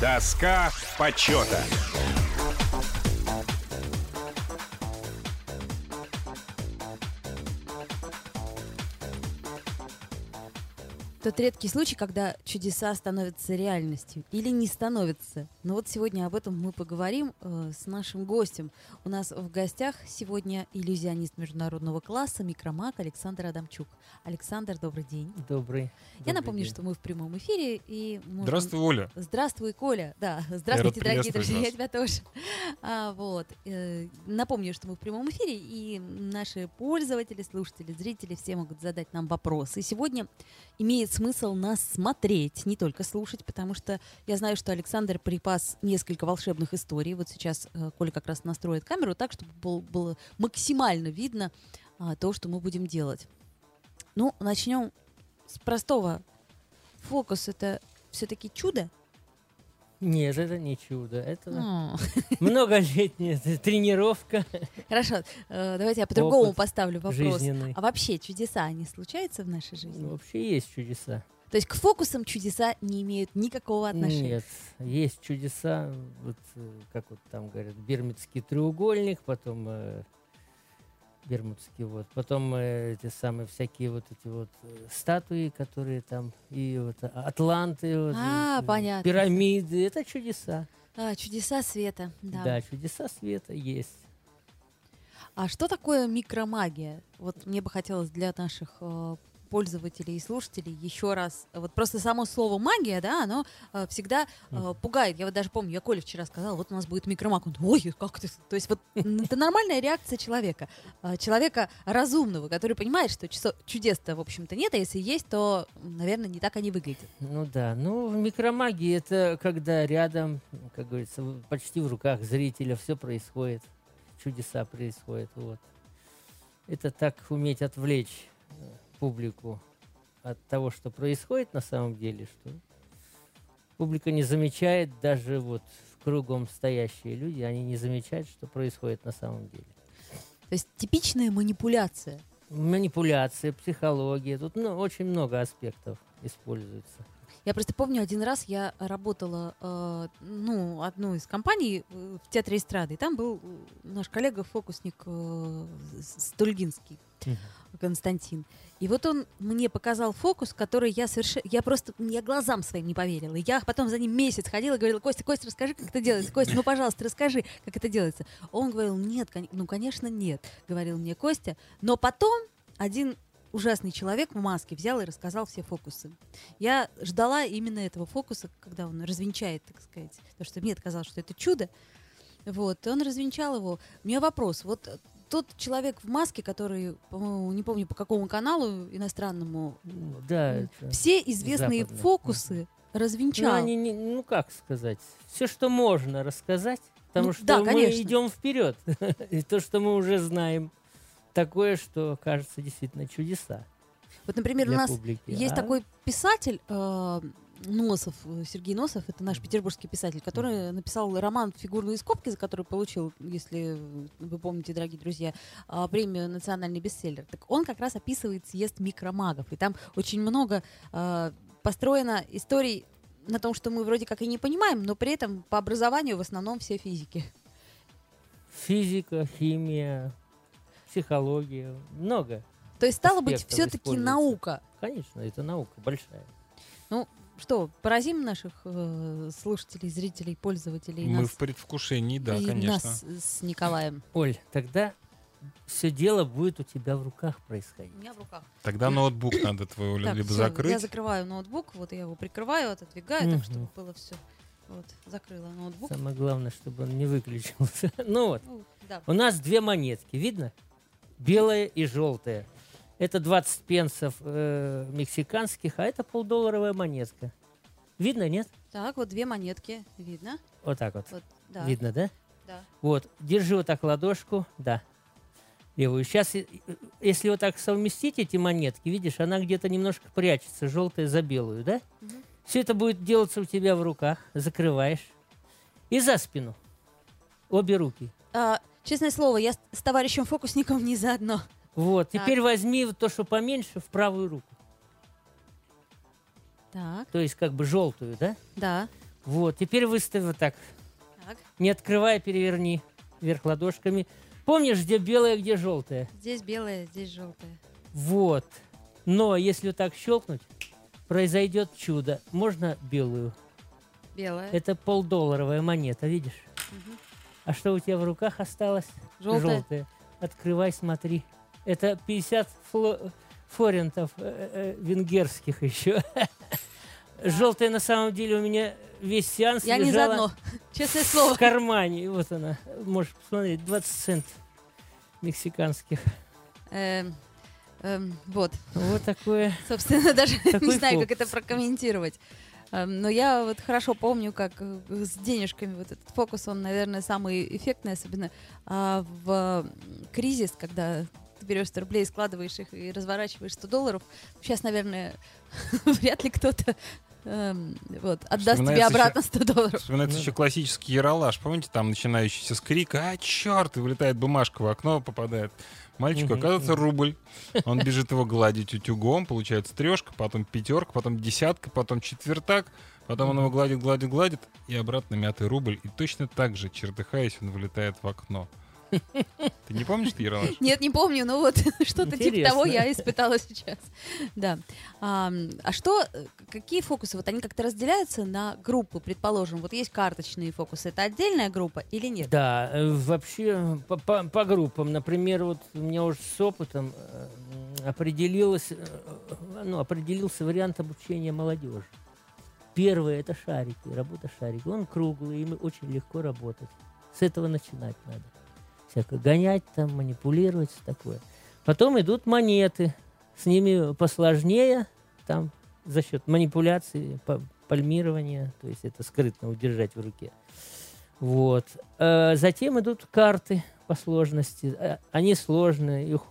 Доска почета. Тот редкий случай, когда чудеса становятся реальностью или не становятся. Но вот сегодня об этом мы поговорим с нашим гостем. У нас в гостях сегодня иллюзионист международного класса, микромаг Александр Адамчук. Александр, добрый день. Добрый. Я напомню, что мы в прямом эфире. И Здравствуй, Оля. Здравствуй, Коля. Да, здравствуйте, дорогие друзья. вас. Я тебя тоже. Напомню, что мы в прямом эфире, и наши пользователи, слушатели, зрители все могут задать нам вопросы. И сегодня имеет смысл нас смотреть, не только слушать, потому что я знаю, что Александр припас несколько волшебных историй. Вот сейчас Коля как раз настроит камеру так, чтобы было максимально видно то, что мы будем делать. Ну, начнем с простого. Фокус — это все-таки чудо? Нет, это не чудо. Это многолетняя тренировка. Хорошо, давайте я по-другому Опыт поставлю вопрос. жизненный. А вообще чудеса, они случаются в нашей жизни? Вообще есть чудеса. То есть к фокусам чудеса не имеют никакого отношения? Нет, есть чудеса, вот как вот там говорят, Бермудский треугольник, потом Бермудский, вот, потом эти самые всякие вот эти вот статуи, которые там, и вот Атланты, вот, понятно. пирамиды, это чудеса. Чудеса света, да. Да, чудеса света есть. А что такое микромагия? Вот мне бы хотелось для наших пользователей и слушателей еще раз. Вот просто само слово магия, да, оно всегда пугает. Я вот даже помню, я Коле вчера сказала, вот у нас будет микромаг. Он: ой, как ты? То есть вот это нормальная реакция человека. Человека разумного, который понимает, что чудес-то, в общем-то, нет, а если есть, то, наверное, не так они выглядят. Ну да, ну в микромагии это когда рядом, как говорится, почти в руках зрителя все происходит, чудеса происходят, вот. Это так уметь отвлечь публику от того, что происходит на самом деле, что публика не замечает, даже вот кругом стоящие люди, они не замечают, что происходит на самом деле. То есть типичная манипуляция. Манипуляция, психология, тут очень много аспектов используется. Я просто помню, один раз я работала одну из компаний в театре эстрады, и там был наш коллега-фокусник Стульгинский, Константин. И вот он мне показал фокус, который я глазам своим не поверила. И я потом за ним месяц ходила и говорила: Костя, расскажи, как это делается. Костя, ну, пожалуйста, расскажи, как это делается. Он говорил: нет, конечно, нет, говорил мне Костя. Но потом один ужасный человек в маске взял и рассказал все фокусы. Я ждала именно этого фокуса, когда он развенчает, так сказать. Потому что мне казалось, что это чудо. Вот, и он развенчал его. У меня вопрос. Вот тот человек в маске, который, по-моему, не помню по какому каналу иностранному, да, все известные западный фокусы развенчал. Ну, как сказать, все, что можно рассказать, потому что да, мы конечно. идем вперед. И то, что мы уже знаем, такое, что кажется действительно чудеса. Вот, например, у нас публики. есть такой писатель Носов, Сергей Носов, это наш петербургский писатель, который написал роман «Фигурные скобки», за который получил, если вы помните, дорогие друзья, премию «Национальный бестселлер». Так он как раз описывает съезд микромагов, и там очень много построено историй на том, что мы вроде как и не понимаем, но при этом по образованию в основном все физики. Физика, химия, психология, много. То есть, стало быть, все-таки наука. Конечно, это наука большая. Ну, что, поразим наших слушателей, зрителей, пользователей? Мы в предвкушении, да, и конечно. нас с Николаем. Оль, тогда все дело будет у тебя в руках происходить. У меня в руках. Тогда ноутбук надо твой, Оля, Так, либо всё, закрыть. я закрываю ноутбук, вот я его прикрываю, отодвигаю, так, чтобы было все. Вот, закрыла ноутбук. Самое главное, чтобы он не выключился. Ну вот, Да. у нас две монетки, видно? Белая и желтая. Это 20 пенсов мексиканских, а это $1,5 монетка. Видно, нет? Так, вот две монетки, видно? Вот так вот. Вот, да. Видно, да? Да. Вот, держи вот так ладошку, да, левую. Сейчас, если вот так совместить эти монетки, видишь, она где-то немножко прячется, желтая за белую, да? Все это будет делаться у тебя в руках, закрываешь. И за спину. Обе руки. Честное слово, я с товарищем фокусником не заодно. Вот, Так. теперь возьми то, что поменьше, в правую руку. Так, То есть как бы желтую, да? да. Вот, теперь выставь вот так. Так, Не открывай, переверни вверх ладошками. Помнишь, где белое, где желтое? здесь белое, здесь желтое. Вот. Но если вот так щелкнуть, произойдет чудо. Можно белую? Белое. Это $1,5 монета, видишь? Мгм. А что у тебя в руках осталось? Желтое. Желтое. Открывай, смотри. Это 50 форинтов венгерских еще. Желтая на самом деле у меня весь сеанс Я не лежала заодно. Честное слово. в кармане. Вот она. Можешь посмотреть. 20 центов мексиканских. Вот. Вот такое. Собственно, даже не Такой знаю, как фокус. это прокомментировать. Но я вот хорошо помню, как с денежками вот этот фокус, он, наверное, самый эффектный, особенно в кризис, когда ты берешь 100 рублей, складываешь их и разворачиваешь $100. Сейчас, наверное, вряд ли кто-то отдаст тебе Вспоминается обратно $100. Вспоминается еще классический яролаж. Помните, там начинающийся с крика: «А, черт!» И вылетает бумажка в окно, попадает мальчику. Оказывается, рубль. Он бежит его гладить утюгом. Получается трешка, потом пятерка, потом десятка, потом четвертак. Потом он его гладит, и обратно мятый рубль. И точно так же, чертыхаясь, он вылетает в окно. Ты не помнишь яролаж? Нет, не помню, но вот что-то типа Интересно. того я испытала сейчас. Да. Какие фокусы? Вот они как-то разделяются на группы, предположим. Вот есть карточные фокусы. Это отдельная группа или нет? Да, вообще по группам. Например, вот у меня уже с опытом определился вариант обучения молодежи. Первое — это шарики, работа шарики. Он круглый, им очень легко работать. С этого начинать надо. Всякое гонять там, манипулировать, такое. Потом идут монеты. С ними посложнее, там за счет манипуляции, пальмирования, то есть это скрытно удержать в руке. Вот. Затем идут карты по сложности. Они сложные, их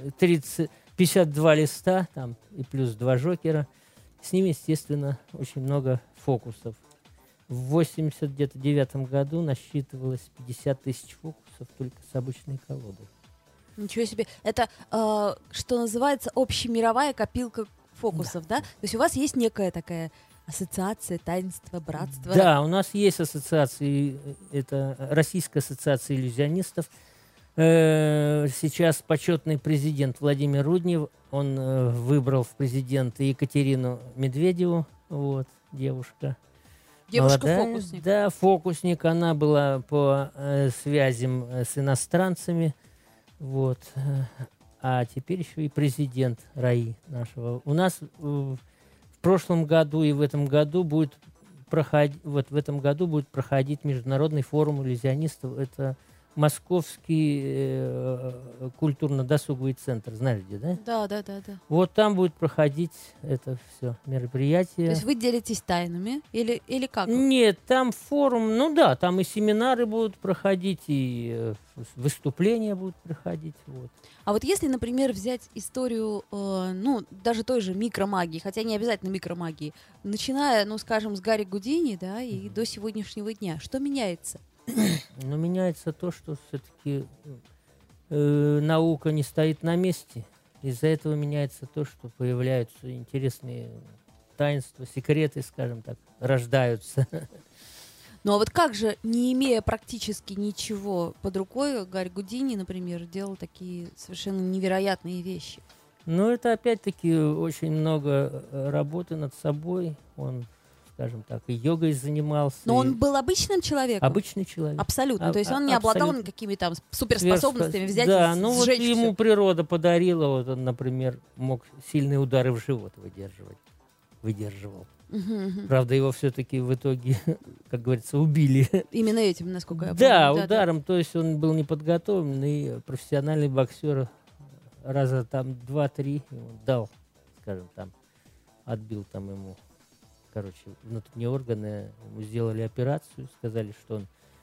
52 листа, там и плюс 2 жокера. С ними, естественно, очень много фокусов. В 89 году насчитывалось 50 тысяч фокусов только с обычной колодой. Ничего себе. Это, что называется, общемировая копилка фокусов, да? То есть у вас есть некая такая ассоциация, таинство, братство? Да, у нас есть ассоциации, это Российская ассоциация иллюзионистов. Сейчас почетный президент Владимир Руднев, он выбрал в президенты Екатерину Медведеву, вот, девушка. Девушка-фокусник. Да, фокусник. Она была по связям с иностранцами. Вот. А теперь еще и президент РАИ нашего. У нас в прошлом году и в этом году будет проходить международный форум иллюзионистов. Это Московский культурно-досуговый центр. Знаешь, где, да? Да. Вот там будет проходить это все То мероприятие. есть вы делитесь тайнами или как? Нет, там форум, ну да, там и семинары будут проходить, и выступления будут проходить. Вот. А вот если, например, взять историю, даже той же микромагии, хотя не обязательно микромагии, начиная, скажем, с Гарри Гудини, да, и до сегодняшнего дня, что меняется? Но меняется то, что все-таки наука не стоит на месте. Из-за этого меняется то, что появляются интересные таинства, секреты, скажем так, рождаются. Ну а вот как же, не имея практически ничего под рукой, Гарри Гудини, например, делал такие совершенно невероятные вещи? Ну, это опять-таки очень много работы над собой. Он, скажем так, и йогой занимался. Но он был обычным человеком? Обычный человек. Абсолютно. То есть он не обладал Абсолютно. никакими там суперспособностями взять Да, и ну вот сжечь ему всё. природа подарила, вот он, например, мог сильные удары в живот выдерживал. Мгм. Правда, его все-таки в итоге, как говорится, убили. Именно этим, насколько я помню. Да, ударом, то есть он был неподготовленный, профессиональный боксер раза там 2-3 ему дал, скажем, там, отбил там ему, внутренние органы, ему сделали операцию, сказали, что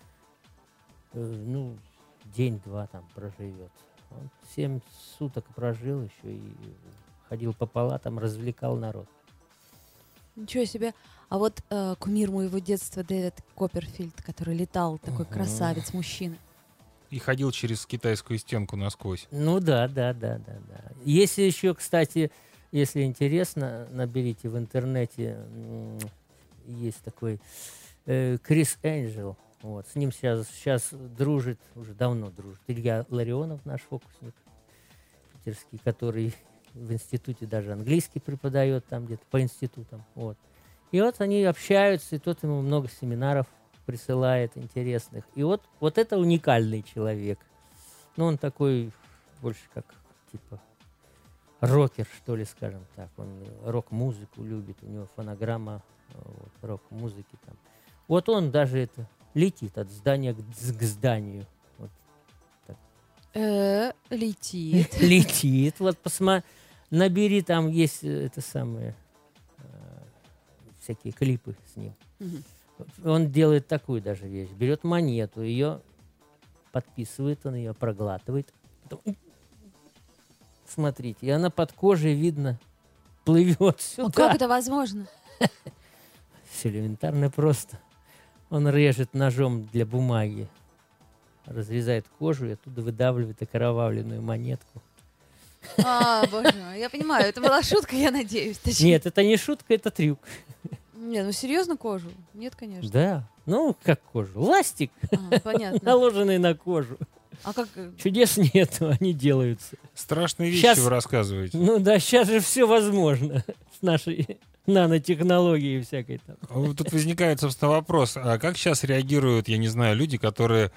он, день-два там проживет. Он 7 суток прожил еще и ходил по палатам, развлекал народ. Ничего себе. А вот кумир моего детства Дэвид Копперфильд, который летал, такой красавец, мужчина. И ходил через китайскую стенку насквозь. Ну да. Если еще, кстати, если интересно, наберите в интернете, есть такой Крис Энджел. Вот. С ним сейчас дружит, уже давно дружит, Илья Ларионов, наш фокусник питерский, который в институте даже английский преподает там где-то по институтам. Вот. И вот они общаются, и тот ему много семинаров присылает интересных. И вот это уникальный человек. Ну, он такой больше как типа рокер, что ли, скажем так. Он рок-музыку любит, у него фонограмма вот, рок-музыки там. Вот он даже это летит от здания к зданию. Вот так. Летит. Летит. Вот набери, там есть это самое, всякие клипы с ним. Он делает такую даже вещь. Берет монету, ее подписывает, он ее проглатывает. Потом, смотрите, и она под кожей, видно, плывет сюда. А как это возможно? Все элементарно просто. Он режет ножом для бумаги, разрезает кожу и оттуда выдавливает окровавленную монетку. Боже мой, я понимаю, это была шутка, я надеюсь. Точнее. Нет, это не шутка, это трюк. Не, ну серьезно кожу? Нет, конечно. Да, ну как кожу? Ластик, Понятно. наложенный на кожу. А как? Чудес нету, они делаются. Страшные вещи Щас- вы рассказываете. Ну да, сейчас же все возможно с нашей нанотехнологией всякой там. Тут возникает, собственно, вопрос, а как сейчас реагируют, я не знаю, люди, которые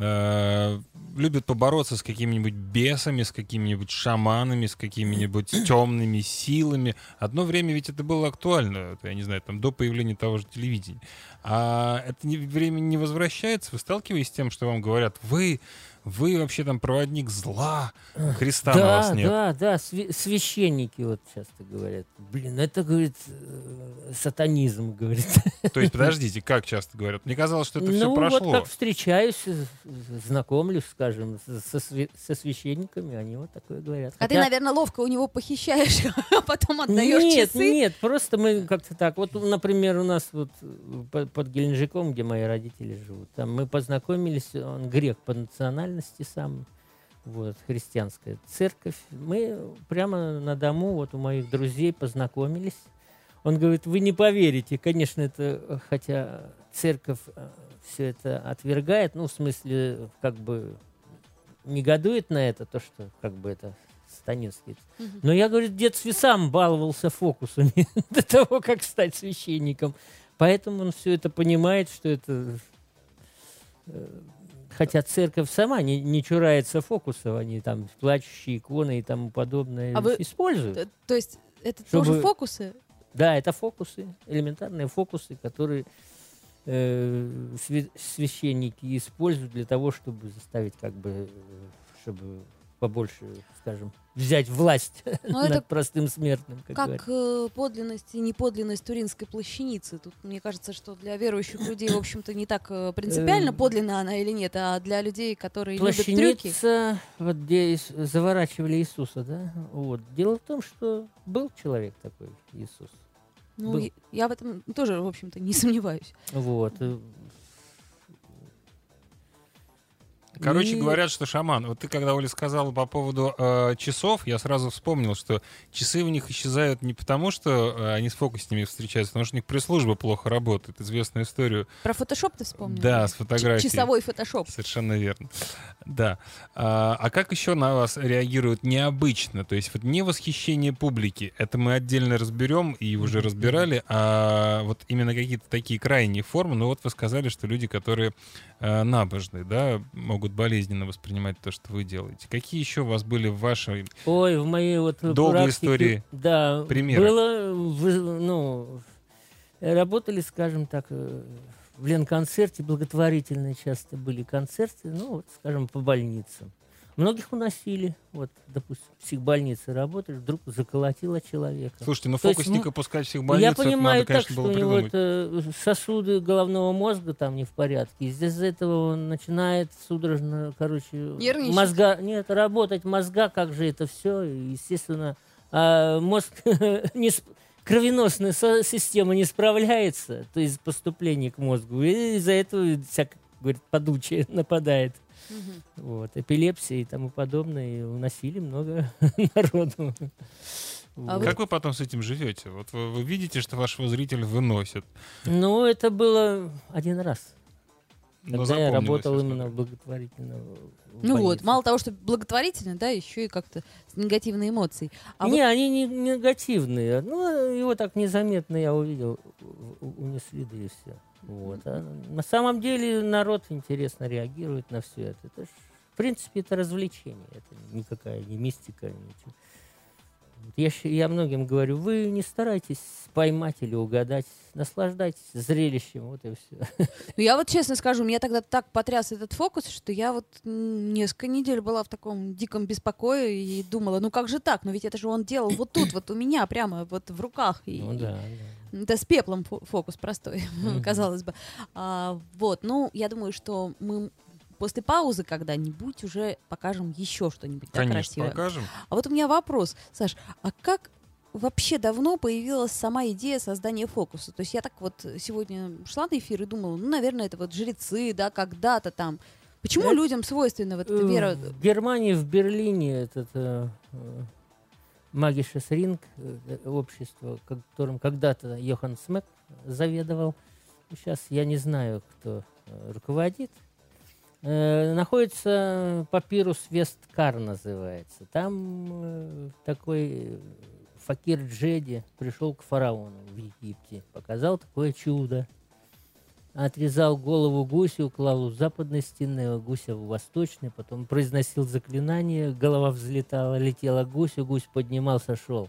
любят побороться с какими-нибудь бесами, с какими-нибудь шаманами, с какими-нибудь темными силами. Одно время ведь это было актуально, я не знаю, там до появления того же телевидения. А это время не возвращается? Вы сталкиваетесь с тем, что вам говорят, вы вообще там проводник зла, Христа на вас нет? Да, священники вот часто говорят. Блин, это, говорит, сатанизм, говорит. То есть, подождите, как часто говорят? Мне казалось, что это все Ну, прошло. вот как встречаюсь, знакомлюсь, скажем, со священниками, они вот такое говорят. А ты, наверное, ловко у него похищаешь, а потом отдаешь часы? Нет, просто мы как-то так. Вот, например, у нас вот под Геленджиком, где мои родители живут, там мы познакомились, он грек по национальности сам, вот, христианская церковь. Мы прямо на дому вот у моих друзей познакомились. Он говорит, вы не поверите, конечно, это, хотя церковь все это отвергает, ну, в смысле, как бы негодует на это, то, что как бы это сатанинский. Но я, говорит, в детстве сам баловался фокусами до того, как стать священником. Поэтому он все это понимает, что это... Хотя церковь сама не чурается фокусов, они там плачущие иконы и тому подобное используют. То есть это Чтобы... тоже фокусы? Да, это фокусы, элементарные фокусы, которые священники используют для того, чтобы заставить, как бы, чтобы побольше, скажем, взять власть над простым смертным. Как подлинность и неподлинность Туринской плащаницы. Тут, мне кажется, что для верующих людей, в общем-то, не так принципиально, подлинна она или нет, а для людей, которые любят трюки. Плащаница, вот где заворачивали Иисуса, да? Вот. Дело в том, что был человек такой, Иисус. Ну, я в этом тоже, в общем-то, не сомневаюсь. Вот. Короче, говорят, что шаман. Вот ты, когда, Оля, сказала по поводу часов, я сразу вспомнил, что часы у них исчезают не потому, что они с фокусниками встречаются, потому что у них пресс-служба плохо работает. Известную историю. Про фотошоп ты вспомнил? Да, с фотографией. Часовой фотошоп. Совершенно верно. Да. А как еще на вас реагируют необычно? То есть вот не восхищение публики, это мы отдельно разберем и уже разбирали, а вот именно какие-то такие крайние формы. Ну вот вы сказали, что люди, которые набожные, да, могут болезненно воспринимать то, что вы делаете. Какие еще у вас были в вашей в моей вот долгой практике, истории да, примеры? Было, работали, скажем так, в Ленконцерте, благотворительные часто были концерты, вот, скажем, по больницам. Многих уносили, вот, допустим, в психбольнице работаешь, вдруг заколотило человека. Слушайте, фокусника пускать в психбольницу, я понимаю, это надо, конечно, так, было что придумать. у него сосуды головного мозга там не в порядке. Из-за этого он начинает судорожно, нервничать. Работать мозга, как же это все, естественно, мозг кровеносная система не справляется, то есть поступление к мозгу, и из-за этого всякое, говорит, подучие нападает. Вот, эпилепсия и тому подобное, и уносили много народу. Вот. Как вы потом с этим живете? Вот вы видите, что вашего зрителя выносит. Ну, это было один раз. Но Когда я запомнилось, работал я именно смотрю. благотворительно. Ну вот, мало того, что благотворительно, да, еще и как-то с негативной эмоцией. А Не, они не негативные. Ну, его так незаметно я увидел. Унесли, да и все. Вот. А на самом деле народ интересно реагирует на все это. Это ж, в принципе, это развлечение. Это никакая не мистика, ничего. Я многим говорю, вы не старайтесь поймать или угадать, наслаждайтесь зрелищем, вот и все. Я вот честно скажу, меня тогда так потряс этот фокус, что я вот несколько недель была в таком диком беспокое и думала, ну как же так? Но ведь это же он делал вот тут, вот у меня, прямо вот в руках. Ну да, да. Это с пеплом фокус простой, казалось бы. Вот, ну, я думаю, что мы после паузы когда-нибудь уже покажем еще что-нибудь Конечно, красивое. покажем. А вот у меня вопрос, Саш, а как вообще давно появилась сама идея создания фокуса? То есть я так вот сегодня шла на эфир и думала, ну, наверное, это вот жрецы, да, когда-то там. Почему людям свойственна вот эта вера? В Германии, в Берлине этот Магишес Ринг, общество, которым когда-то Йохан Смек заведовал, сейчас я не знаю, кто руководит, находится папирус Весткар называется. Там такой факир Джеди пришел к фараону в Египте, показал такое чудо. Отрезал голову гусю, клал у западной стены, гуся в восточной, потом произносил заклинание, голова взлетала, летела к гусю, гусь поднимался, шел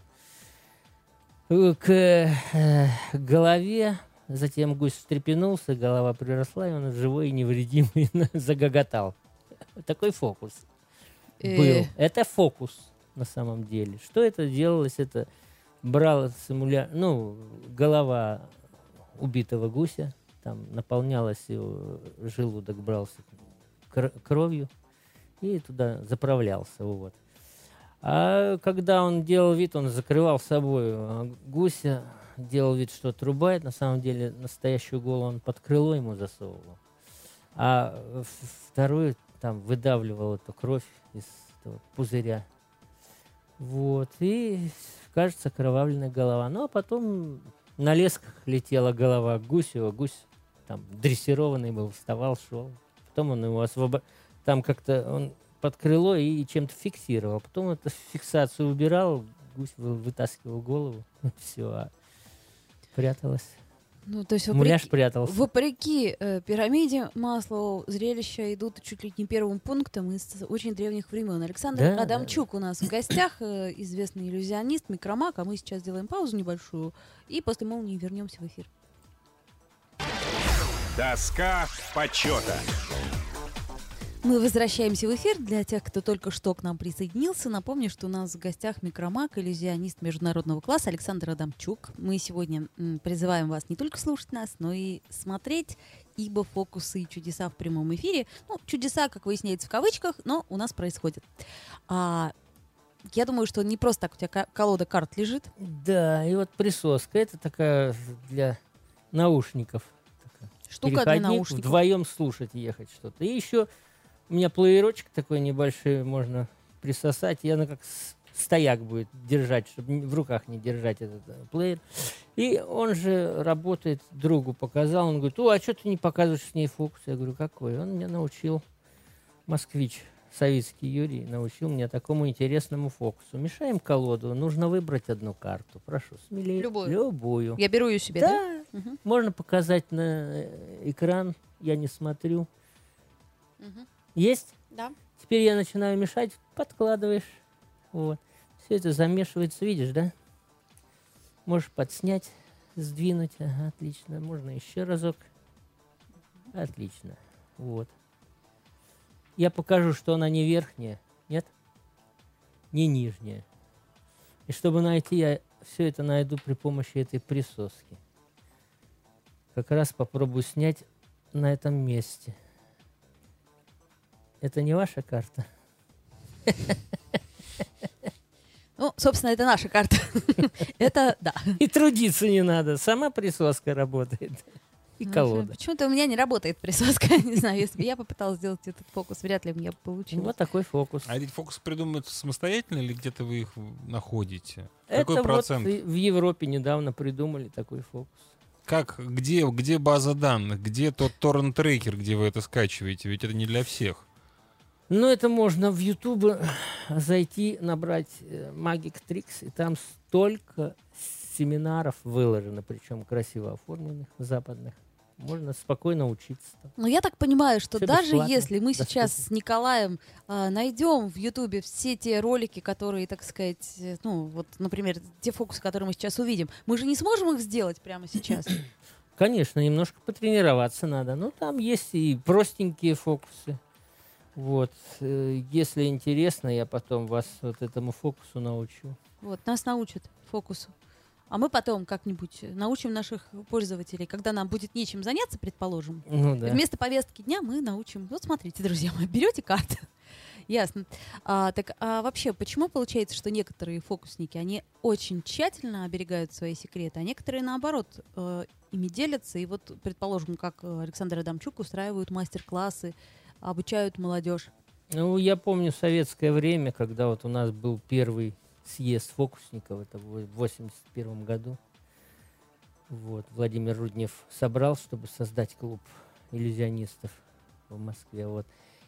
к голове, затем гусь встрепенулся, голова приросла, и он живой и невредимый загоготал. Такой фокус был. Это фокус на самом деле. Что это делалось? Это брал голова убитого гуся, там наполнялась его желудок, брался кровью и туда заправлялся. Вот. А когда он делал вид, он закрывал собой гуся, делал вид, что отрубает, на самом деле настоящую голову он под крыло ему засовывал. А вторую там выдавливал эту кровь из этого пузыря. Вот. И, кажется, окровавленная голова. Ну, а потом на лесках летела голова к гусю, а гусь там дрессированный был, вставал, шел. Потом он его там как-то он под крыло и чем-то фиксировал. Потом эту фиксацию убирал, гусь вытаскивал голову, все, а пряталась. Ну, то есть муляж прятался. Вопреки пирамиде Маслоу зрелища идут чуть ли не первым пунктом из очень древних времен. Александр Адамчук у нас в гостях, известный иллюзионист, микромаг, а мы сейчас сделаем паузу небольшую и после молнии вернемся в эфир. Доска почета. Мы возвращаемся в эфир. Для тех, кто только что к нам присоединился, напомню, что у нас в гостях микромаг, иллюзионист международного класса Александр Адамчук. Мы сегодня призываем вас не только слушать нас, но и смотреть, ибо фокусы и чудеса в прямом эфире. Ну, чудеса, как выясняется, в кавычках, но у нас происходят. Я думаю, что не просто так у тебя колода карт лежит. Да, и вот присоска. Это такая для наушников. Штука для наушников. Вдвоем слушать, ехать что-то. И еще у меня плеерочек такой небольшой, можно присосать. И она как стояк будет держать, чтобы в руках не держать этот плеер. И он же работает, другу показал. Он говорит, а что ты не показываешь с ней фокус? Я говорю, какой? Он меня научил, москвич, советский Юрий, научил меня такому интересному фокусу. Мешаем колоду, нужно выбрать одну карту. Прошу, смелее. Любую. Я беру ее себе, да? Угу. Можно показать на экран, я не смотрю. Угу. Есть? Да. Теперь я начинаю мешать, подкладываешь. Вот. Все это замешивается, видишь, да? Можешь подснять, сдвинуть. Ага, отлично. Можно еще разок. Отлично. Вот. Я покажу, что она не верхняя, нет? Не нижняя. И чтобы найти, я все это найду при помощи этой присоски. Как раз попробую снять на этом месте. Это не ваша карта? Ну, собственно, это наша карта. Это, да. И трудиться не надо. Сама присоска работает. и колода. Почему-то у меня не работает присоска. Не знаю, если бы я попыталась сделать этот фокус, вряд ли у меня получилось. Вот такой фокус. А эти фокусы придумываются самостоятельно или где-то вы их находите? Это Какой процент? вот в Европе недавно придумали такой фокус. Где база данных? Где тот торрент-трекер, где вы это скачиваете? Ведь это не для всех. Ну, это можно в YouTube зайти, набрать Magic Tricks, и там столько семинаров выложено, причем красиво оформленных, западных. Можно спокойно учиться. Но я так понимаю, что Всё даже бесплатно, если мы сейчас доступно. с Николаем найдем в Ютубе все те ролики, которые, так сказать, ну, вот, например, те фокусы, которые мы сейчас увидим, мы же не сможем их сделать прямо сейчас. Конечно, немножко потренироваться надо. Но там есть и простенькие фокусы. Вот. Если интересно, я потом вас вот этому фокусу научу. Вот, нас научат фокусу. А мы потом как-нибудь научим наших пользователей, когда нам будет нечем заняться, предположим. Ну да. Вместо повестки дня мы научим. Вот смотрите, друзья мои, берете карты. Ясно. А вообще, почему получается, что некоторые фокусники, они очень тщательно оберегают свои секреты, а некоторые, наоборот, ими делятся? И вот, предположим, как Александр Адамчук устраивают мастер-классы, обучают молодежь. Ну, я помню советское время, когда вот у нас был первый съезд фокусников, это в 81 году. Вот, Владимир Руднев собрал, чтобы создать клуб иллюзионистов в Москве. Вот.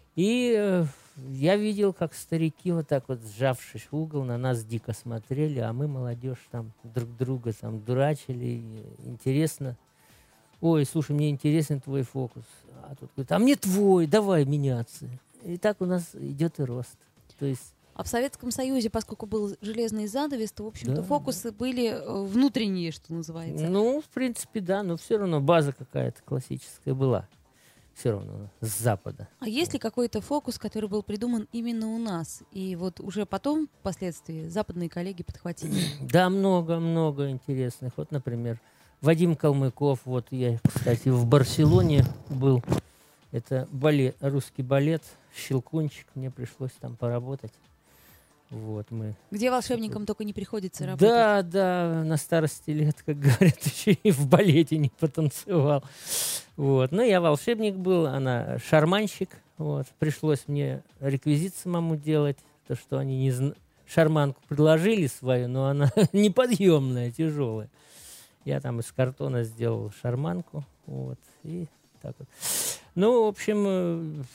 И я видел, как старики вот так вот, сжавшись в угол, на нас дико смотрели, а мы, молодежь, там друг друга там дурачили. И интересно. Ой, слушай, мне интересен твой фокус. А тут говорит, а мне твой, давай меняться. И так у нас идет и рост. То есть А в Советском Союзе, поскольку был железный занавес, то, в общем-то, Да, фокусы были внутренние, что называется. ну, в принципе, да, но все равно база какая-то классическая была. Все равно с Запада. А есть ли какой-то фокус, который был придуман именно у нас? И вот уже потом, впоследствии, западные коллеги подхватили? Да, много интересных. Вот, например, Вадим Калмыков. Вот я, кстати, в Барселоне был. Это балет, русский балет, «Щелкунчик». Мне пришлось там поработать. Вот мы. Где волшебникам только не приходится работать. Да, да, на старости лет, как говорят, еще и в балете не потанцевал. Вот. Ну, я волшебник был, она шарманщик. Вот. Пришлось мне реквизит самому делать. То, что они не шарманку предложили свою, но она неподъемная, тяжелая. Я там из картона сделал шарманку. Вот. И так вот. Ну, в общем,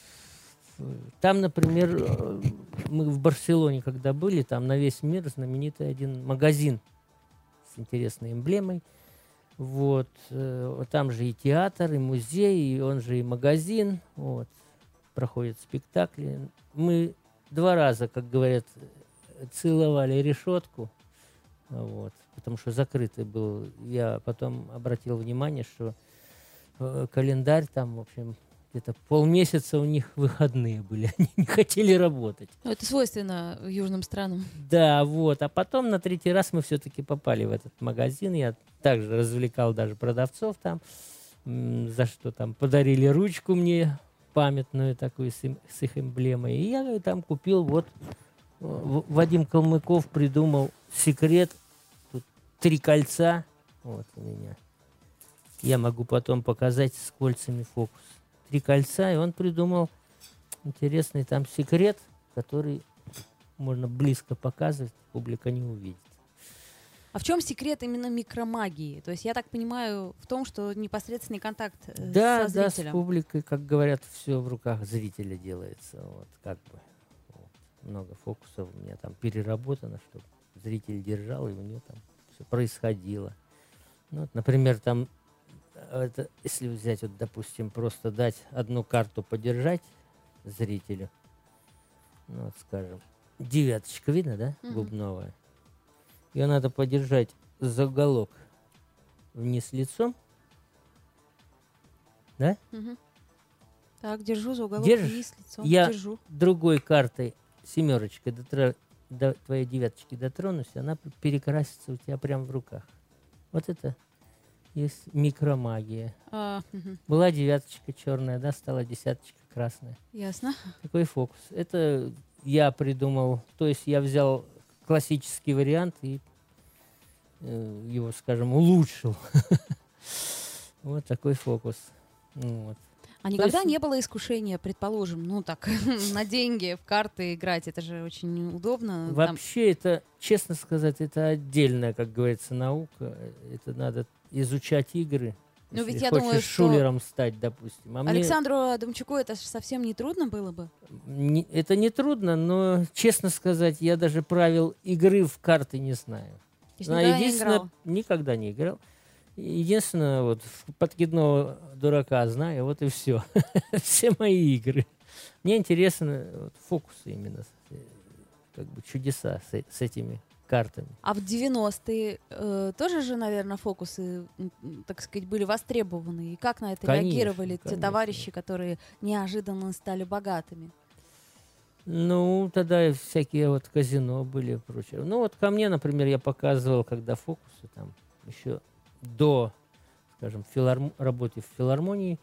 там, например, мы в Барселоне, когда были, там на весь мир знаменитый один магазин с интересной эмблемой. Вот. Там же и театр, и музей, и он же и магазин. Вот. Проходят спектакли. Мы 2 раза, как говорят, целовали решетку. Вот. Потому что закрытый был. Я потом обратил внимание, что календарь там, в общем, где-то полмесяца у них выходные были. Они не хотели работать. Ну, это свойственно южным странам. Да, вот. А потом на 3-й раз мы все-таки попали в этот магазин. Я также развлекал даже продавцов там, за что там подарили ручку мне памятную такую с их эмблемой. И я там купил вот Вадим Калмыков придумал секрет. Тут 3 кольца. Вот у меня. Я могу потом показать с кольцами фокус. 3 кольца, и он придумал интересный там секрет, который можно близко показывать, публика не увидит. А в чем секрет именно микромагии? То есть я так понимаю в том, что непосредственный контакт Да, со да, зрителем. с публикой, как говорят, все в руках зрителя делается. Вот, как бы. Вот. Много фокусов у меня там переработано, чтобы зритель держал, и у него там все происходило. Ну, вот, например, там это, если взять, вот, допустим, просто дать одну карту подержать зрителю, ну, вот, скажем, 9, видно, да, бубновая? Ее надо подержать за уголок вниз лицом, да? Мгм. Так, держу за уголок Держишь? вниз лицом. Я Держу. другой картой, 7 до твоей 9 дотронусь, она перекрасится у тебя прямо в руках. Вот это есть микромагия. Была 9 черная, да, стала 10 красная. Ясно. Такой фокус. Это я придумал, то есть я взял классический вариант и его, скажем, улучшил. Вот такой фокус. Вот. А никогда не было искушения, предположим, ну так, на деньги в карты играть? Это же очень удобно. Вообще это, честно сказать, это отдельная, как говорится, наука. Это надо изучать игры. Ну, Если ведь я хочешь думаю, что шулером стать, допустим. А Александру Адамчуку это же совсем не трудно было бы? это не трудно, но, честно сказать, я даже правил игры в карты не знаю. То есть никогда не играл? Никогда не играл. Единственное, вот подкидного дурака знаю, вот и все. Все мои игры. Мне интересны вот, фокусы именно, как бы чудеса с этими картами. А в 90-е тоже же, наверное, фокусы, так сказать, были востребованы. И как на это реагировали те товарищи, которые неожиданно стали богатыми? Ну, тогда всякие вот казино были и прочее. Ну, вот ко мне, например, я показывал, когда фокусы там еще до, скажем, работы в филармонии,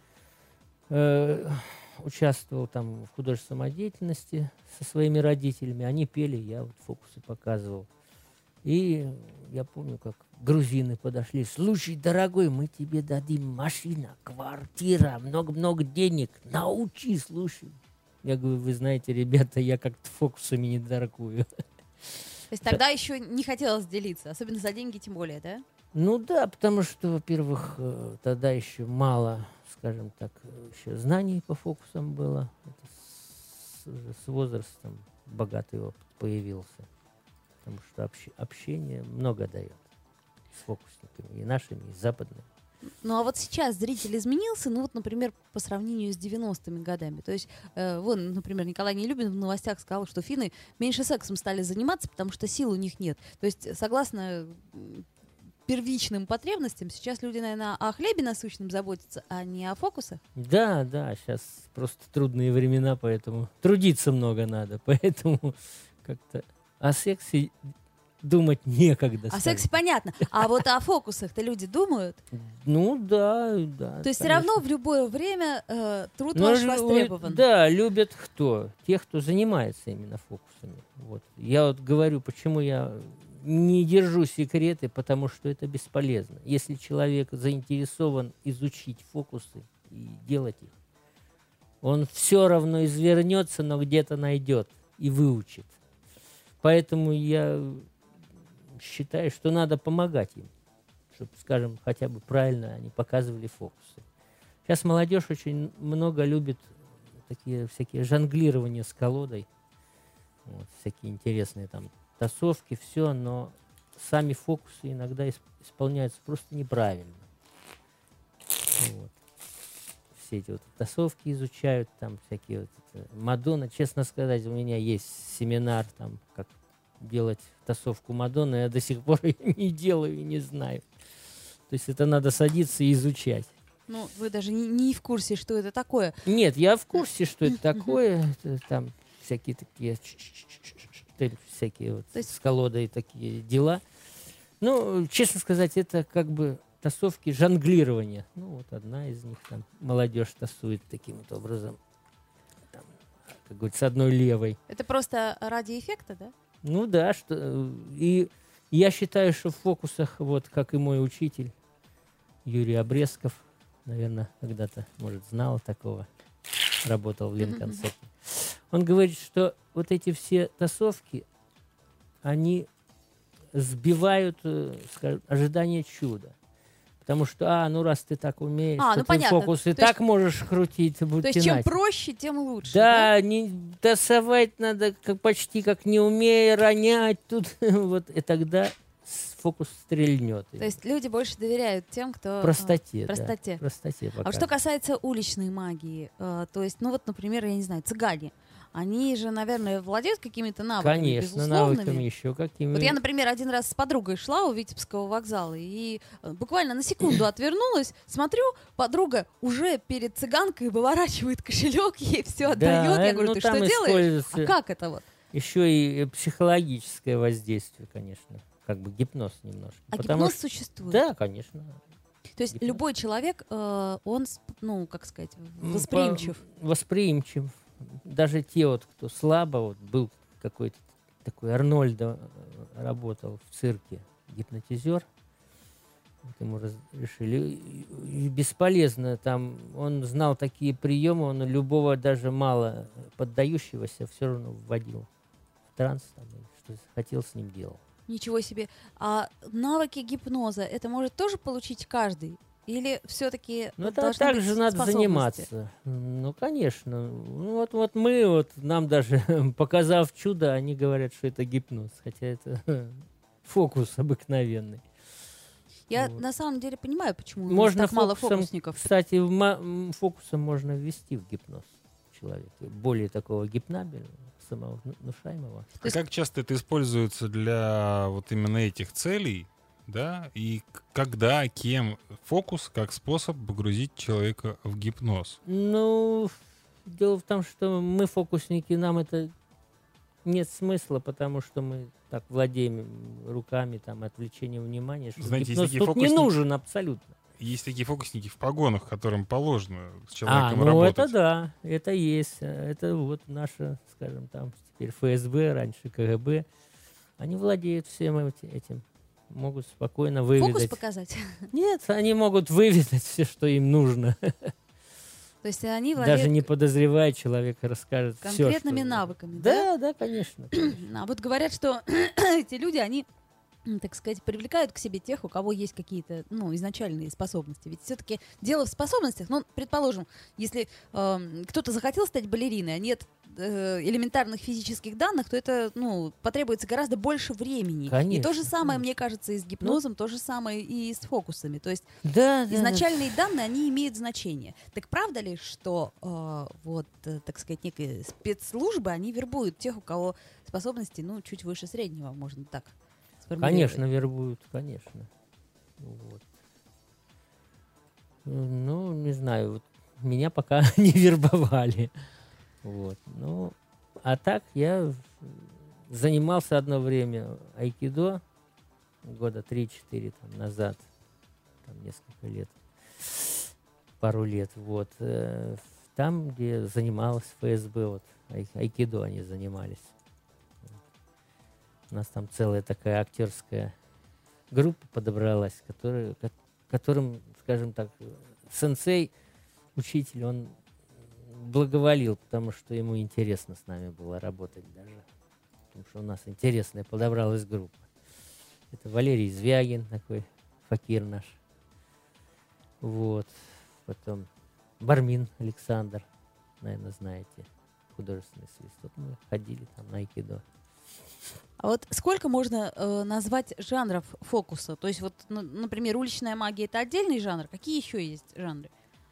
участвовал там в художественной самодеятельности со своими родителями. Они пели, я вот фокусы показывал. И я помню, как грузины подошли. Слушай, дорогой, мы тебе дадим машина, квартира, много-много денег. Научи, слушай. Я говорю, вы знаете, ребята, я как-то фокусами не торгую. То есть тогда еще не хотелось делиться, особенно за деньги тем более, да? Ну да, потому что, во-первых, тогда еще мало, скажем так, еще знаний по фокусам было. Это уже с возрастом богатый опыт появился. Потому что общение много дает с фокусниками, и нашими, и западными. Ну а вот сейчас зритель изменился, ну вот, например, по сравнению с 90-ми годами. То есть, вон, например, Николай Нелюбин в новостях сказал, что финны меньше сексом стали заниматься, потому что сил у них нет. То есть, согласно первичным потребностям, сейчас люди, наверное, о хлебе насущном заботятся, а не о фокусах. Да, сейчас просто трудные времена, поэтому трудиться много надо, поэтому как-то о сексе думать некогда. О сексе понятно, а вот о фокусах-то люди думают? Ну да. То есть все равно в любое время труд ваш востребован? Да, любят кто? Тех, кто занимается именно фокусами. Вот. Я вот говорю, почему я не держу секреты, потому что это бесполезно. Если человек заинтересован изучить фокусы и делать их, он все равно извернется, но где-то найдет и выучит. Поэтому я считаю, что надо помогать им, чтобы, скажем, хотя бы правильно они показывали фокусы. Сейчас молодежь очень много любит такие всякие жонглирования с колодой, вот, всякие интересные там тасовки, все, но сами фокусы иногда исполняются просто неправильно. Вот. Все эти вот тасовки изучают, там всякие вот Мадонна. Честно сказать, у меня есть семинар, там, как делать тасовку Мадонны, я до сих пор ее не делаю и не знаю. То есть это надо садиться и изучать. Ну, вы даже не в курсе, что это такое. Нет, я в курсе, что это такое. Там всякие такие всякие вот с колодой такие дела. Ну, честно сказать, это как бы тасовки жонглирования. Ну, вот одна из них там молодежь тасует таким вот образом. Там, как говорится, с одной левой. Это просто ради эффекта, да? Ну да, что и я считаю, что в фокусах, вот как и мой учитель Юрий Обрезков, наверное, когда-то, может, знал такого, работал в Ленконцерте. Он говорит, что вот эти все тасовки, они сбивают, скажем, ожидание чуда. Потому что, ну раз ты так умеешь, ну ты понятно. фокусы так можешь крутить, то есть чем проще, тем лучше. Да, не тасовать надо почти как не умея, ронять тут, вот, и тогда фокус стрельнет. То есть люди больше доверяют тем, кто... Простоте. Простоте. Простоте А вот что касается уличной магии, то есть, ну вот, например, я не знаю, цыгане, они же, наверное, владеют какими-то навыками, конечно, безусловными. навыками еще какими. Вот я, например, один раз с подругой шла у Витебского вокзала и буквально на секунду отвернулась, смотрю, подруга уже перед цыганкой выворачивает кошелек, ей все отдает. Я говорю, ты что делаешь? А как это вот? Еще и психологическое воздействие, конечно, как бы гипноз немножко. А гипноз существует? Да, конечно. То есть любой человек, он, ну, как сказать, восприимчив? Восприимчив. Даже те, вот, кто слабо, вот был какой-то такой Арнольдо, работал в цирке, гипнотизер. Вот ему разрешили. И бесполезно. Там он знал такие приемы, он любого даже мало поддающегося все равно вводил в транс, там, и что хотел, с ним делал. Ничего себе. А навыки гипноза, это может тоже получить каждый? Или все-таки Ну, должны так быть же надо способности? заниматься. Ну, конечно. Ну, вот мы, вот нам даже, показав чудо, они говорят, что это гипноз. Хотя это фокус обыкновенный. Я Вот. на самом деле понимаю, почему у нас Можно так мало фокусом, фокусников. кстати, фокусом можно ввести в гипноз человека. Более такого гипнабельного, самовнушаемого. А как часто это используется для вот именно этих целей, да? И когда, кем фокус как способ погрузить человека в гипноз? Ну, дело в том, что мы фокусники, нам это нет смысла, потому что мы так владеем руками, там, отвлечением внимания, что Знаете, есть гипноз такие тут не фокусники- нужен абсолютно. Есть такие фокусники в погонах, которым положено с человеком Ну работать. это да, это есть. Это вот наша, скажем, там теперь ФСБ, раньше КГБ. Они владеют всем этим. Могут спокойно Фокус выведать. показать. Нет, они могут выведать все, что им нужно. То есть они Даже владеют не подозревая, человек расскажет все, конкретными навыками, да? Да, конечно. А вот говорят, что эти люди, они, так сказать, привлекают к себе тех, у кого есть какие-то, изначальные способности. Ведь все-таки дело в способностях. Ну, предположим, если кто-то захотел стать балериной, а нет элементарных физических данных, то это, потребуется гораздо больше времени. И Конечно, то же самое, конечно. мне кажется, и с гипнозом, то же самое и с фокусами. То есть Да, изначальные данные, они имеют значение. Так правда ли, что так сказать, некие спецслужбы, они вербуют тех, у кого способности, чуть выше среднего, можно так сформулировать? Конечно, вербуют, конечно. Вот. Ну, не знаю, вот меня пока не вербовали. Вот. Ну, а так я занимался одно время айкидо, года 3-4 там, назад, там несколько лет, пару лет, вот. Там, где занималась ФСБ, вот, айкидо они занимались. У нас там целая такая актерская группа подобралась, которым, скажем так, сенсей, учитель, он благоволил, потому что ему интересно с нами было работать даже. Потому что у нас интересная подобралась группа. Это Валерий Звягин, такой факир наш. Вот. Потом Бармин Александр, наверное, знаете, художественный свист. Вот мы ходили там на айкидо. А вот сколько можно назвать жанров фокуса? То есть вот, например, уличная магия — это отдельный жанр. Какие еще есть жанры?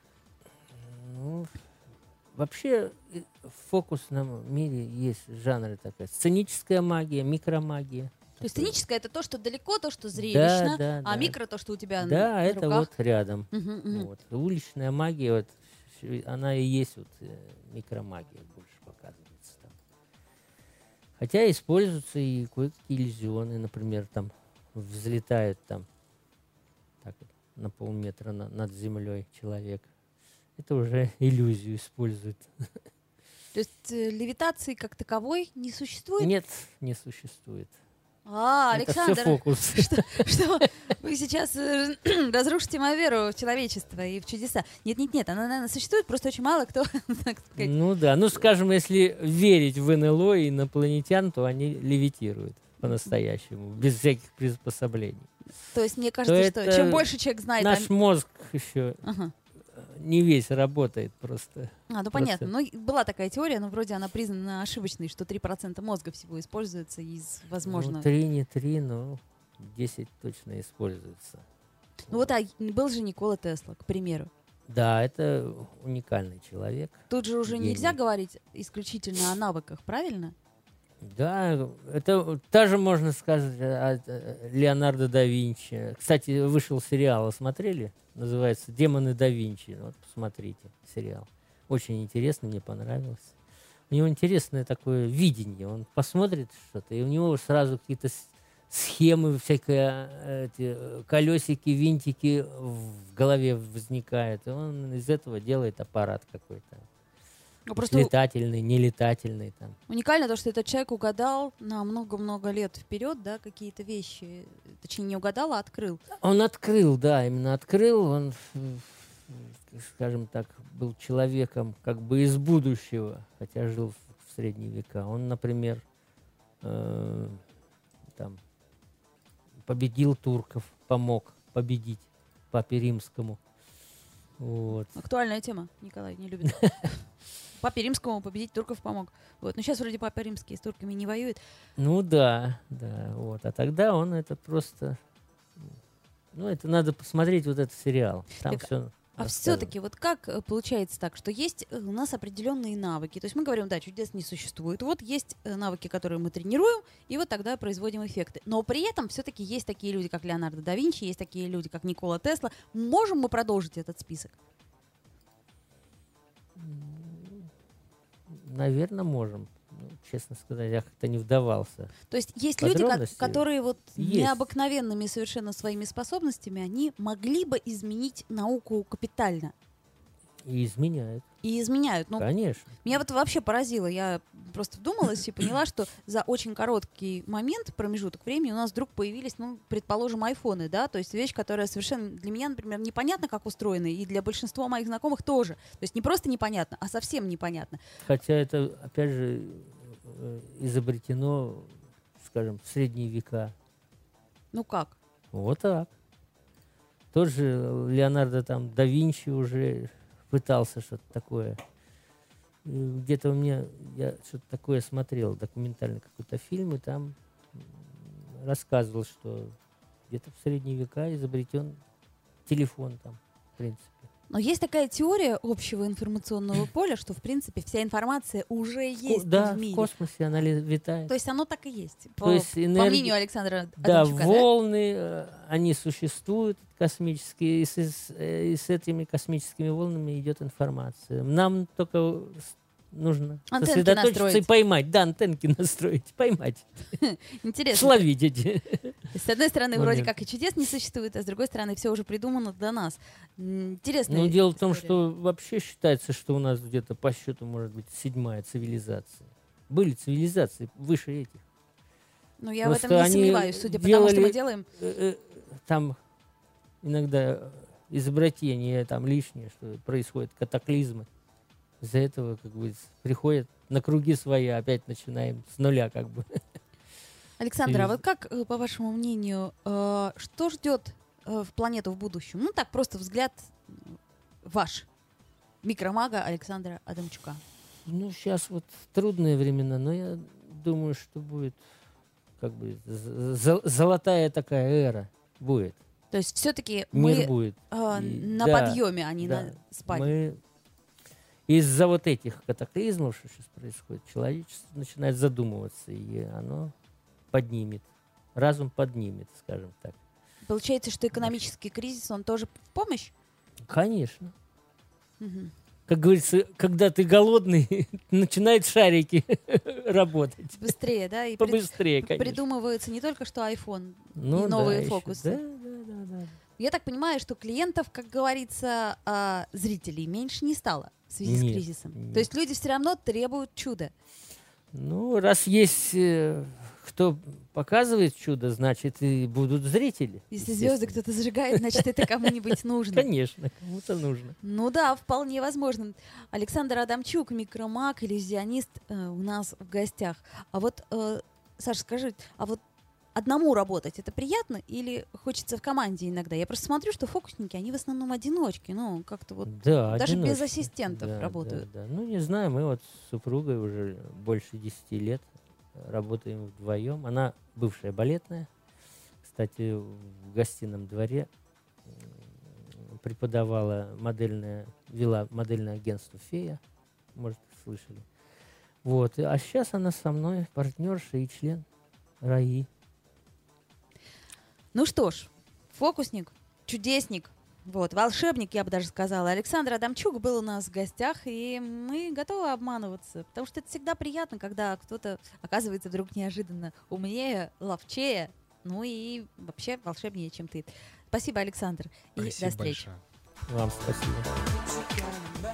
Ну, вообще в фокусном мире есть жанры такая. Сценическая магия, микромагия. То есть сценическое — это то, что далеко, то, что зрелищно, Да, а да. микро — то, что у тебя Да, на это руках. вот рядом. Мгм, мгм. Вот. Уличная магия, вот, она и есть вот, микромагия больше показывается там. Хотя используются и кое-какие иллюзионы, например, там взлетает там так, вот, на полметра над землей человек. Это уже иллюзию используют. То есть левитации как таковой не существует? Нет, не существует. А, Это все Александр, фокус. что вы сейчас разрушите мою веру в человечество и в чудеса. Нет, она, наверное, существует, просто очень мало кто, так сказать. Ну да, ну скажем, если верить в НЛО и инопланетян, то они левитируют по-настоящему, без всяких приспособлений. То есть мне кажется, что это чем больше человек знает... Наш мозг еще Ага. не весь работает просто. Ну понятно. Ну, была такая теория, но вроде она признана ошибочной, что 3% мозга всего используется из, возможно... Ну, 3 не 3, но 10 точно используется. Ну вот, был же Никола Тесла, к примеру. Да, это уникальный человек. Тут же уже Гений. нельзя говорить исключительно о навыках, правильно? Да, это тоже можно сказать о Леонардо да Винчи. Кстати, вышел сериал, смотрели? Называется «Демоны да Винчи». Вот посмотрите сериал. Очень интересно, мне понравилось. У него интересное такое видение. Он посмотрит что-то, и у него сразу какие-то схемы, всякие колесики, винтики в голове возникают. И он из этого делает аппарат какой-то. Просто Летательный, нелетательный там. уникально то, что этот человек угадал на много-много лет вперед, да, какие-то вещи. Точнее, не угадал, а открыл. Он открыл, да, именно открыл. Он, скажем так, был человеком как бы из будущего, хотя жил в средние века. Он, например, там победил турков, помог победить папе Римскому. Вот. Актуальная тема. Николай не любит. Папе Римскому победить турков помог. Вот. Но сейчас вроде Папа Римский с турками не воюет. Ну да, вот. А тогда он это просто... Ну, это надо посмотреть вот этот сериал. Там Так, все. А все-таки вот как получается так, что есть у нас определенные навыки. То есть мы говорим, да, чудес не существует. Вот есть навыки, которые мы тренируем, и вот тогда производим эффекты. Но при этом все-таки есть такие люди, как Леонардо да Винчи, есть такие люди, как Никола Тесла. Можем мы продолжить этот список? Наверное, можем. Ну, честно сказать, я как-то не вдавался. То есть есть люди, Подробности которые вот есть. необыкновенными совершенно своими способностями, они могли бы изменить науку капитально. И изменяют. И изменяют. Ну, Конечно. меня вот вообще поразило. Я просто вдумалась и поняла, что за очень короткий момент, промежуток времени, у нас вдруг появились, ну, предположим, айфоны, да, то есть вещь, которая совершенно для меня, например, непонятно, как устроена, и для большинства моих знакомых тоже. То есть не просто непонятно, а совсем непонятно. Хотя это, опять же, изобретено, скажем, в средние века. Ну как? Вот так. Тот же Леонардо там да Винчи уже пытался что-то такое. И где-то у меня, я что-то такое смотрел, документальный какой-то фильм, и там рассказывал, что где-то в средние века изобретен телефон там, в принципе. Но есть такая теория общего информационного поля, что, в принципе, вся информация уже есть Да, в в мире. космосе она витает. То есть оно так и есть. То есть По мнению Александра Да, Адамчука, волны, они существуют космические, и с этими космическими волнами идет информация. Нам только нужно Антенки сосредоточиться настроить. и поймать. Да, антенки настроить, поймать, Интересно. словить эти. С одной стороны, вроде момент. как и чудес не существует, а с другой стороны, все уже придумано для нас. Интересно. Но дело в том, что вообще считается, что у нас где-то по счету может быть 7-я цивилизация. Были цивилизации выше этих. Ну, я в этом Просто не они сомневаюсь, судя по тому, что мы делаем. Там иногда изобретение там лишнее, что происходят катаклизмы. Из-за этого, как бы, приходят на круги свои, опять начинаем с нуля, как бы. Александр, а вот как, по вашему мнению, что ждет в планету в будущем? Ну, так, просто взгляд ваш, микромага Александра Адамчука. Ну, сейчас вот трудные времена, но я думаю, что будет, как бы, золотая такая эра будет. То есть все-таки Мир мы будет. на Да, подъеме, а не да. на спаде. Мы из-за вот этих катаклизмов, что сейчас происходит, человечество начинает задумываться, и оно поднимет, разум поднимет, скажем так. Получается, что экономический кризис, он тоже в помощь? Конечно. Мгм. Как говорится, когда ты голодный, начинают шарики работать. Быстрее, да? И Побыстрее, конечно. придумывается не только что iPhone Ну и новые да, фокусы. еще. Да. Я так понимаю, что клиентов, как говорится, зрителей меньше не стало в связи с Нет, кризисом. нет. То есть люди все равно требуют чуда. Ну, раз есть кто показывает чудо, значит, и будут зрители. Если звезды естественно. кто-то зажигает, значит, это кому-нибудь нужно. Конечно, кому-то нужно. Ну да, вполне возможно. Александр Адамчук, микромаг, иллюзионист, у нас в гостях. А вот, Саша, скажи, а вот одному работать это приятно или хочется в команде иногда? Я просто смотрю, что фокусники, они в основном одиночки, ну, как-то вот Да, даже без одиночки. ассистентов Да, работают. Да. Ну, не знаю, мы вот с супругой уже больше 10 лет работаем вдвоем. Она бывшая балетная. Кстати, в гостином дворе преподавала вела модельное агентство «Фея». Может, слышали. Вот. А сейчас она со мной партнерша и член РАИ. Ну что ж, фокусник, чудесник, вот, волшебник, я бы даже сказала. Александр Адамчук был у нас в гостях, и мы готовы обманываться, потому что это всегда приятно, когда кто-то оказывается вдруг неожиданно умнее, ловчее, ну и вообще волшебнее, чем ты. Спасибо, Александр, и Спасибо до встречи. большое. Вам спасибо.